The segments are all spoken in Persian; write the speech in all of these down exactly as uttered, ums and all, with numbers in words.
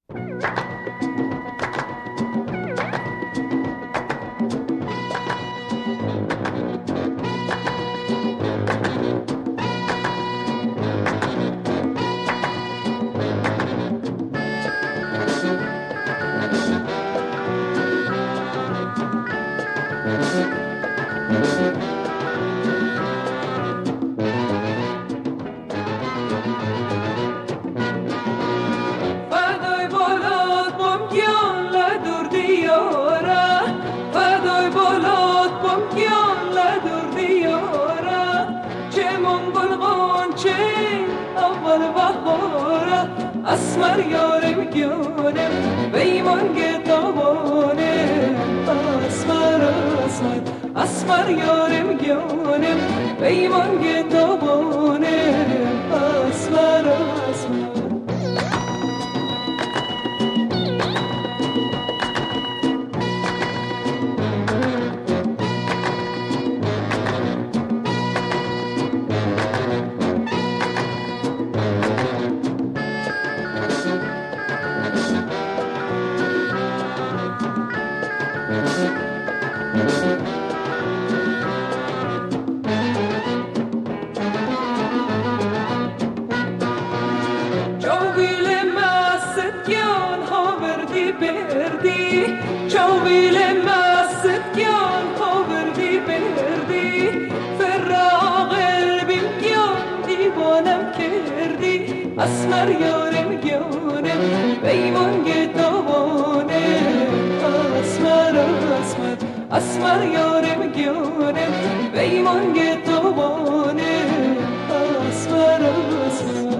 اسمر یارم گیانم بیمان گتابانم اسمر اسمر اسمر یارم گیانم بیمان گتابانم اسمر اسمر چاویل مستگیان خاوردی بردی فراغ قلبیم گیان دیوانم کردی اسمر یارم گیانم بیمان گتابانم اسمر اسمر اسمر یارم گیانم بیمان گتابانم اسمر اسمر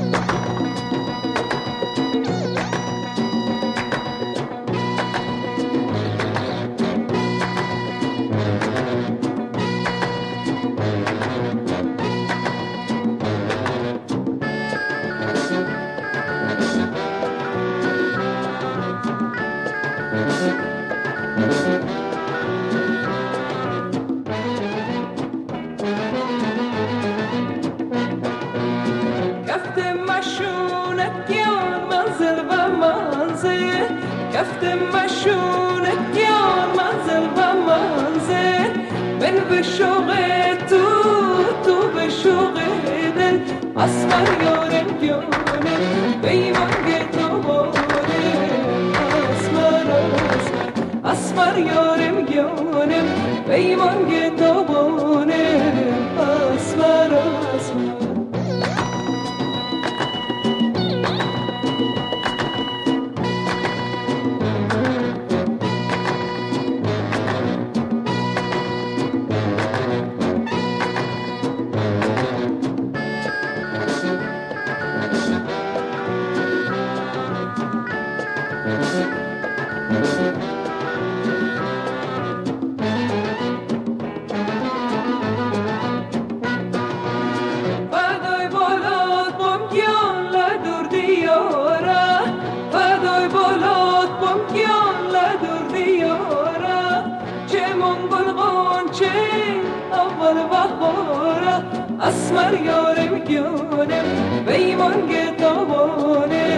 کفت مشونت یا منزل و منزل من به شوق تو تو به شوق دل اسمر یارم گیانم بیمان گتابانم اسمر اسمر اسمر یارم گیانم بیمان گتابانم اسمر اسمر اسمر یارم گیانم بیمان گتابانم